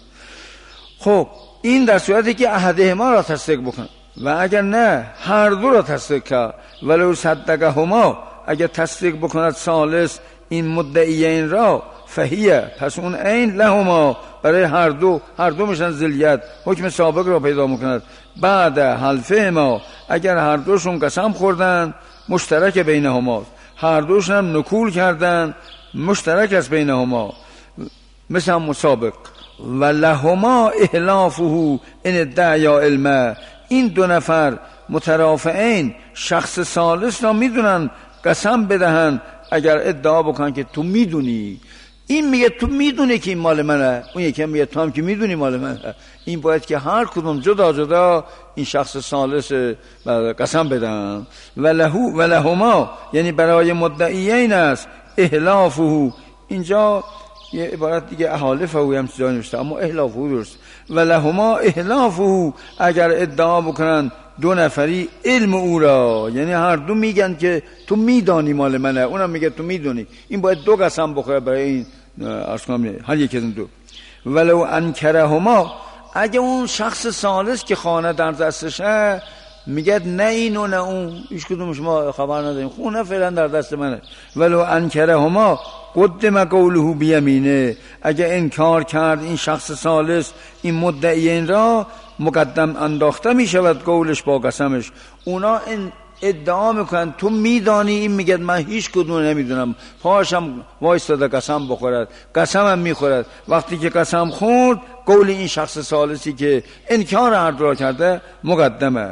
B: خب این در صورتی که احدهما را تصدیق بکنه، و اگر نه هر دو را تصدیق کرد، ولو صدقهما، اگر تصدیق بکند ثالث این مدعیین را، فهیه، پس اون عین لهما، برای هر دو، هر دو میشن ذلیت، حکم سابق را پیدا میکند. بعد حلفه ما، اگر هر دوشون قسم خوردن، مشترک بینهما، هر دوشون هم نکول کردن، مشترک است بینهما، مثل مسابق. و لهما احلافه ان ادعیا علمه، این دو نفر مترافعین شخص ثالث را میدونن قسم بدهن اگر ادعا بکنن که تو میدونی، این میگه تو میدونی که این مال منه، اون یکی میگه تو هم که میدونی مال منه. این باید که هر کدوم جدا جدا این شخص ثالث قسم بدن. ولهو ولهما یعنی برای مدعیین است احلافه، اینجا یه عبارت دیگه احالفه هم چیزا نوشته، اما احلافه درست. ولهما احلافه، اگر ادعا بکنن دو نفری علم او را، یعنی هر دو میگن که تو میدانی مال منه، اونم میگه تو میدونی، این باید دو قسم بخوره برای این عرض کنم هر یک از این دو. ولو انکرهما، اگه اون شخص ثالث که خانه در دستشه میگه نه این و نه اون، هیچ کدومش ما خبر نداریم، خونه فعلا در دست منه. ولو انکرهما قدم قوله بیمینه، اگه انکار کرد این شخص ثالث این مدعی این را، مقدم انداخته میشود قولش با قسمش. اونا این ادعا میکنن تو میدانی، این میگه من هیچ کدوم نمیدونم، پاشم وایستاده قسم بخورد، قسمم میخورد. وقتی که قسم خورد قول این شخص ثالثی که انکار هر دو را کرده مقدمه.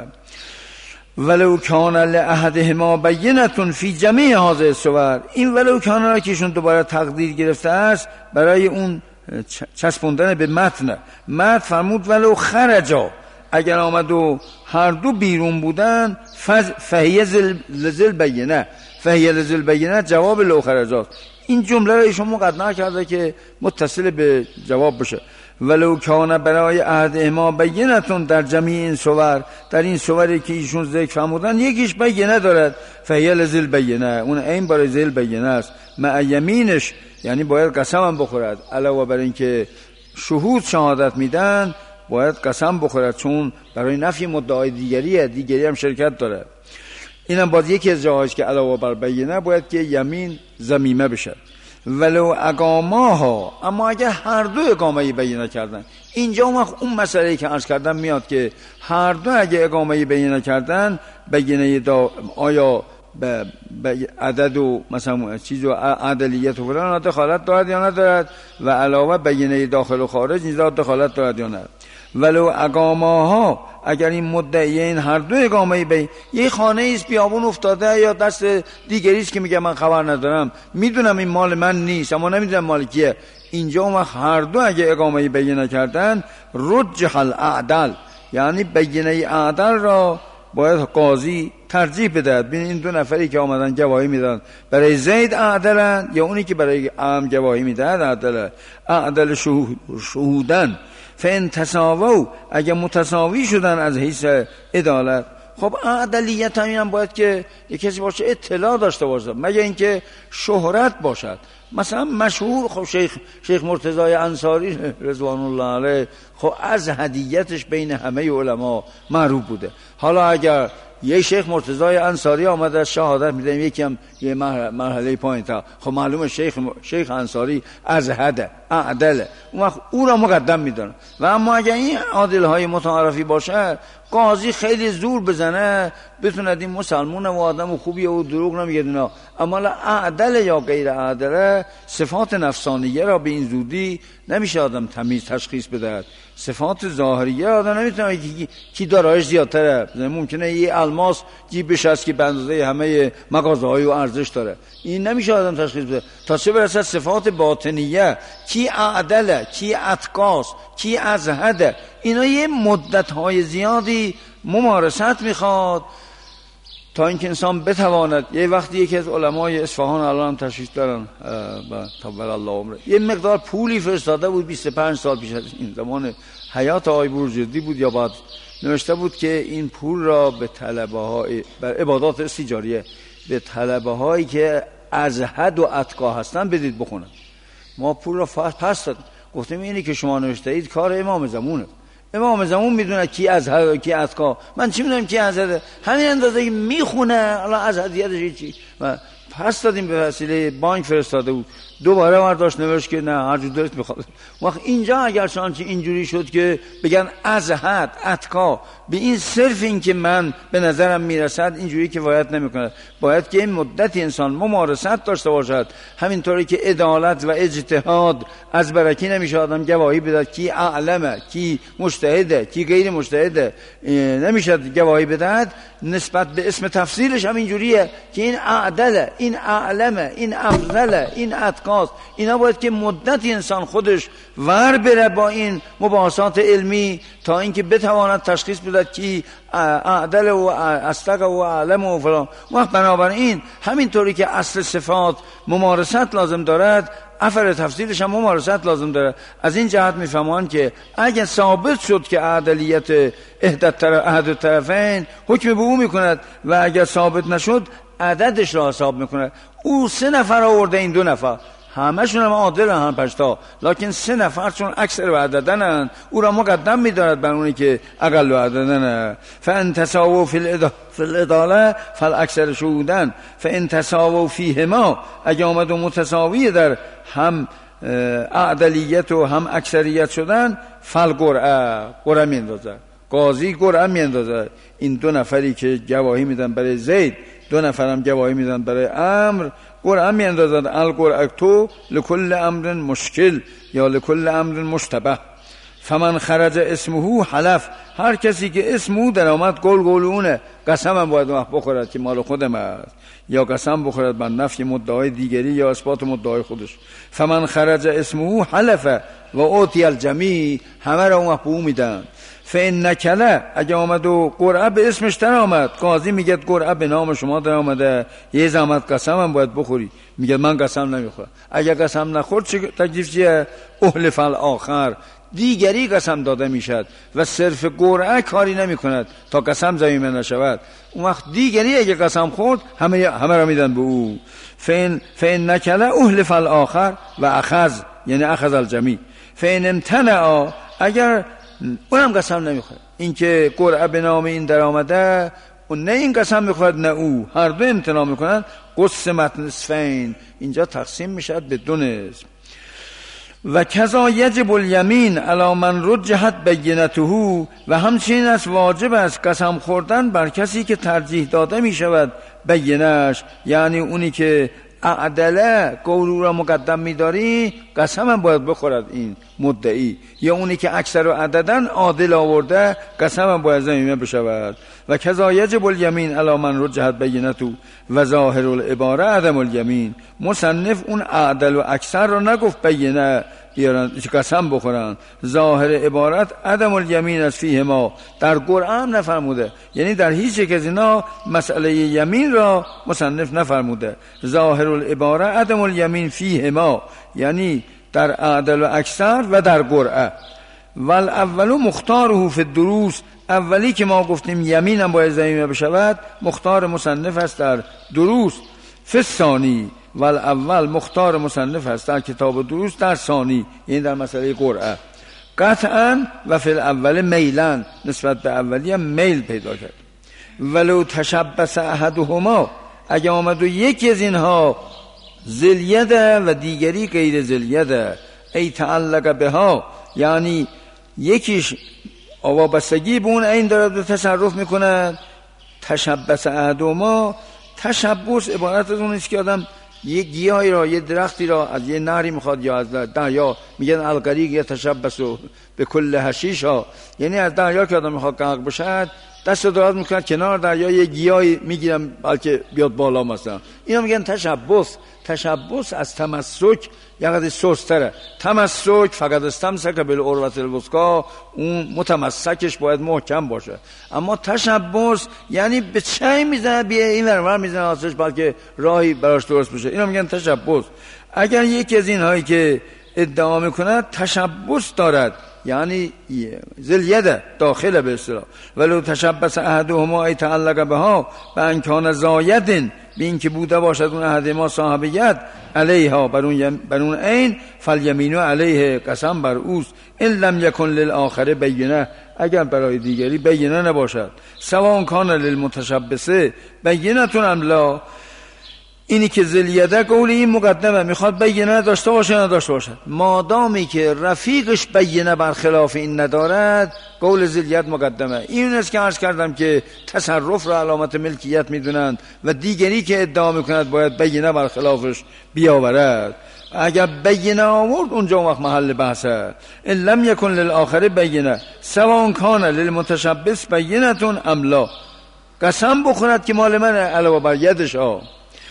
B: ولو کان لاحدهما بینه فی جمیع هذه الصور، این ولو کان را که ایشون دوباره تقدیر گرفته است برای اون چسبوندن به متن. متن فرمود ولو خرجا، اگر آمد و هر دو بیرون بودن، فهیه لذل بینه، فهیه لذل بینه جواب لو خرجات. این جمله را ایشون مقدمه کرده که متصل به جواب بشه. ولو کان برای احدهما بینه در جمیع این صور، در این صوری که ایشون ذکر فرمودن یکیش بینه دارد، فهیه لذل بینه، اون این برای ذل بینه است. مع یمینش یعنی باید قسم هم بخورد، علاوه بر این که شهود شهادت میدن باید قسم بخورد، چون برای نفی مدعای دیگریه، دیگری هم شرکت داره. اینم باز یکی از جاهاش که علاوه بر بینه باید که یمین ضمیمه بشه. ولو اقاماها، اما اگر هر دو اقامه بینه کردن، اینجا اون مسئله که عرض کردم میاد که هر دو اگه اقامه بینه کردن، بینه دا آیا به عدد و مثلا چیز و عدلیت و فلان دخالت دارد یا ندارد، و علاوه بینه داخل و خارج اینجا دخالت دارد یا ندارد. ولو اقاماها، اگر این مدعیین هر دو اقامه بین، یه خانه ایست بیابون افتاده یا دست دیگریست که میگه من خبر ندارم، میدونم این مال من نیست اما نمیدونم مال کیه، اینجا ما هر دو اگه اقامه بینه کردن، رجح الاعدل، یعنی بینه اعدل را باید قاضی ترجیح بدهد بین این دو نفری که آمدن گواهی میدن. برای زید اعدلن یا اونی که برای ام گواهی میدهد اعدل، اعدل شهودن. فان تساووا، اگه متساوی شدن از حیث عدالت، خب عدلیت هم باید که یک کسی باشه اطلاع داشته باشه، مگه اینکه شهرت باشد. مثلا مشهور، خب شیخ شیخ مرتضی انصاری رضوان الله علیه خب از هدیتش بین همه علما معروف بوده. حالا اگر یه شیخ مرتضی انصاری آمده شهادت میده، یکی هم یه مرحله پایین تا، خب معلومه شیخ شیخ انصاری از حد عدل، اون وقت او را مقدم میدونه. و اما اگر این عادل های متعارفی باشه، قاضی خیلی زور بزنه بتونه این مسلمون و آدم خوبیه و دروغ نمیگه اینا، اما عدل یا غیر عدل، صفات نفسانیه را به این زودی نمیشه آدم تمیز تشخیص بده. صفات ظاهریه آدم نمیتونه کی, کی دارایش زیادتره، ممکنه یه الماس جیبش هست که به اندازه همه مغازه‌های و ارزش داره، این نمیشه آدم تشخیص بده. تا چه برسه صفات باطنیه، کی عدله، کی اتقاست، کی ازهده، اینا یه مدت‌های زیادی ممارست میخواد تا اینکه انسان بتواند. یه وقتی یکی از علمای اصفهان الان هم تشریف دارن طول الله عمره، یه مقدار پولی فرستاده بود بیست و پنج سال پیش از این، زمان حیات آقای بروجردی بود یا بعد، نوشته بود که این پول را به طلبه های بر عبادات استیجاریه، به طلبه هایی که از حد و اتقا هستن بدید بخونن. ما پول را پس دادیم، گفتیم اینی که شما نوشته اید کار امام زمونه، امام زمان میدونه کی از حد و کی اتقا، من چی میدونم کی از حد، همین اندازه که میخونه حالا از حدیتش چی. و پس دادیم به وسیله بانک فرستاده بود، دوباره برداشت نوشت که نه هر جور دلت میخواد. وقت اینجا اگر چنانچه اینجوری شد که بگن از حد اتقا، به این صرف این که من به نظرم میرسد اینجوری که باید نمیکنه، باید که این مدت انسان ممارست داشته باشد. همینطوری که عدالت و اجتهاد از برکی نمیشه آدم گواهی بده کی اعلمه کی مجتهده کی غیر مجتهده، نمیشه گواهی بدهد. نسبت به اسم تفضیلش هم اینجوریه که این اعدله، این اعلمه، این افضله، این اتقاست. اینا باید که مدت انسان خودش ور بره با این مباحثات علمی تا اینکه بتواند تشخیص بده کی اعدل و استق و اعلم و فلان. وقت بنابراین همینطوری که اصل صفات ممارست لازم دارد، افر تفصیلش هم ممارست لازم داره. از این جهت میفهمان که اگه ثابت شد که عدلیت احد طرفین حکم به او میکند و اگر ثابت نشد عددش را حساب میکنه. او سه نفر آورده این دو نفر، همشون هم عادل هم پشتا، لکن سه نفر چون اکثر و عددن او را مقدم می‌دارد بر اونی که اقل و عددن. فان تساووا فی العداله فالاکثر شهودن فان تساووا فیهما، اگه آمد و متساوی در هم اعدلیت و هم اکثریت شدن، فالقرعه، قرعه میندازه، قاضی قرعه میندازه. این دو نفری که گواهی میدن برای زید، دو نفرم گواهی میدن برای امر، قرعه میندازد. القرعه تو لکل امر مشکل یا لکل امر مشتبه. فمن خرج اسمه حلف، هر کسی که اسمو در آمد گل گلونه، قسم هم باید وقت بخورد که مال خودم است، یا قسم بخورد بر نفی مدعای دیگری یا اثبات مدعای خودش. فمن خرج اسمه حلف و اوتی الجمیع، همه را اون وقت به او میدن. فان نکله، اگه آمد و قرعه به اسمش در آمد، قاضی میگه قرعه به نام شما در آمده، یه زحمت قسم هم باید بخوری، میگه من قسم نمیخورم. اگه قسم نخورد چه تکلیف چیه؟ احلف الاخر، دیگری قسم داده میشد و صرف قرعه کاری نمی کند تا قسم ضمیمه نشود. اون وقت دیگری اگه قسم خورد همه همه را میدن به او. فین فین نکله احلف الاخر و اخذ، یعنی اخذ الجمیع. فین امتنع، اگر اونم قسم نمیخوره، این که قرعه به نام این در آمده، اون نه این قسم میخورد نه او، هر دو امتناع میکنن، قسمت نصفین، اینجا تقسیم میشد به دو نصف. و کذا یجب الیمین علی من رجحت بینته، و همچنین است واجب است قسم خوردن بر کسی که ترجیح داده می شود بینش، یعنی اونی که اعدله قول را مقدم می داری قسم هم باید بخورد این مدعی، یا اونی که اکثر و عددن عادل آورده قسم هم باید ضمیمه بشود. و کذا یجب الیمین علی من رجحت بینته و ظاهر العباره عدم الیمین. مصنف اون اعدل و اکثر را نگفت بینه بیارن قسم بخورن، ظاهر عبارت عدم الیمین از فیه ما، در قرآن هم نفرموده، یعنی در هیچ یک از اینا مسئله یمین را مصنف نفرموده. ظاهر العباره عدم الیمین فیه ما، یعنی در اعدل و اکثر و در قرآن. والاول مختاره فی الدروس، اولی که ما گفتیم یمین هم باید ضمیمه بشود، مختار مصنف است در دروس. فی الثانی، والاول مختار مصنف است در کتاب دروس در ثانی، یعنی در مسئله قرعه. قطعا و فی الاول میلن، نسبت به اولی هم میل پیدا کرد. ولو تشبس احدهما، اگه آمد و یکی از اینها ذلیده و دیگری غیر ذلیده، ای تعلق بها، یعنی یکیش وابستگی به اون عین دارد و تصرف میکند. تشبس احدهما، تشبس عبارت از اون است که آدم یه گیاهی را، یه درختی را از یه نهری میخواد یا از دریا، میگن الغریق یتشبسو به کل حشیش ها، یعنی از دریا که آدم میخواد غرق بشد دست رو دراز میکنه کنار دریا، یه گیاهی میگیرم بلکه بیاد بالا مثلا، اینا میگن تشبس. تشبس از تمسک یعنی سستره. تمسک فقط استمسک بالعروة الوثقی، اون متمسکش باید محکم باشه، اما تشبس یعنی به چای میزنه، بیا این ورور میزنه آسش بلکه راهی براش درست بشه، اینا میگن تشبس. اگر یکی از این هایی که ادعا میکنه تشبس دارد، یعنی ذلیت داخل به اصطلاح، ولو تشبس احدهما ای تعلق بها به انکان زایدن، به این که بوده باشد اون احد ما صاحبیت علیها بر اون بر اون عین، فالیمینو علیه، قسم بر اوست. ان لم یکن للآخر بینه، اگر برای دیگری بینه نباشد. سواء کان للمتشبسه بینتون ام لا، اینی که ذلیته قول این مقدمه میخواد بینه داشته باشه نداشته باشه، مادامی که رفیقش بینه برخلاف این ندارد قول ذلیت مقدمه. این است که عرض کردم که تصرف را علامت ملکیت میدونند و دیگری که ادعا میکند باید بینه برخلافش بیاورد. اگر بینه آورد اونجا وقت محل بحثه. ان لم یکن للآخر بینه سواء کان للمتشبس بینتون ام لا، قسم بخورد که مال منه علاوه بر یدش ها.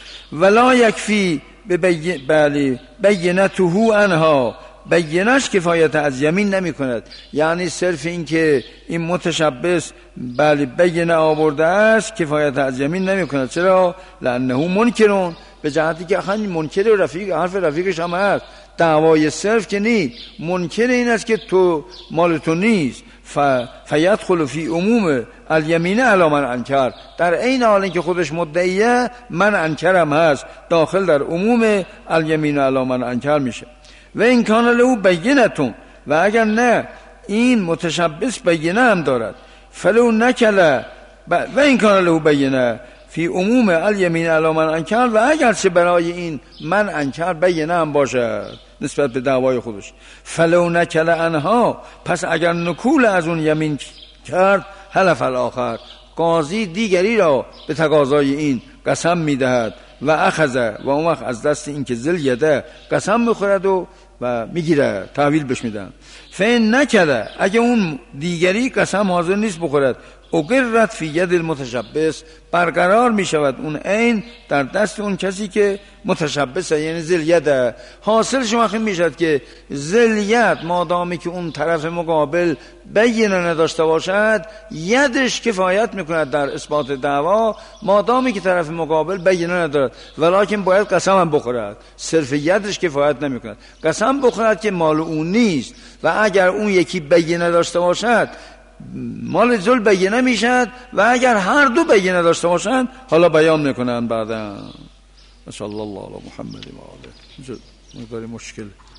B: ولا یکفی به بلی بینته انها، بینش کفایت از یمین نمی کند، یعنی صرف این که این متشبس بلی بینه آورده است کفایت از یمین نمی کند. چرا؟ لانه منکرون، به جهتی که اخوان منکر رفیق، حرف رفیقش هم هست، دعوای صرف که نی، منکر این است که تو مال تو نیست. ف... فیدخل فی عموم الیمین علی من انکر، در عین حال اینکه خودش مدعیه من انکرم هست، داخل در عموم الیمین علی من انکر میشه. و این کان له بینتون، و اگر نه این متشبث بینه هم دارد، فلو نکله ب... و این کان له بینه فی عموم الیمین علی من انکر، و اگر چه برای این من انکر بینه هم باشه نسبت به دعوای خودش، فلو نکل انها، پس اگر نکول از اون یمین کرد، حلف الاخر، قاضی دیگری را به تقاضای این قسم میدهد و اخذه، و اون وقت از دست این که ذل یده قسم میخورد و و میگیره، تحویل بش میدن. فین نکله، اگه اون دیگری قسم حاضر نیست بخورد، اقرت فی ید المتشبث، برقرار می شود اون عین در دست اون کسی که متشبثه، یعنی ذل ید. حاصل شما خیلی می شود که ذل ید مادامی که اون طرف مقابل بینه نداشته باشد، یدش کفایت می کند در اثبات دعوا، مادامی که طرف مقابل بینه ندارد، ولیکن باید قسم هم بخورد، صرف یدش کفایت نمی کند، قسم بخورد که مال اون نیست، و اگر اون یکی بینه داشته باشد مال ذل بینه میشد، و اگر هر دو بینه داشته باشند حالا بیان میکنن بعدا. صلی الله علی محمد و آله. مقدار مشکل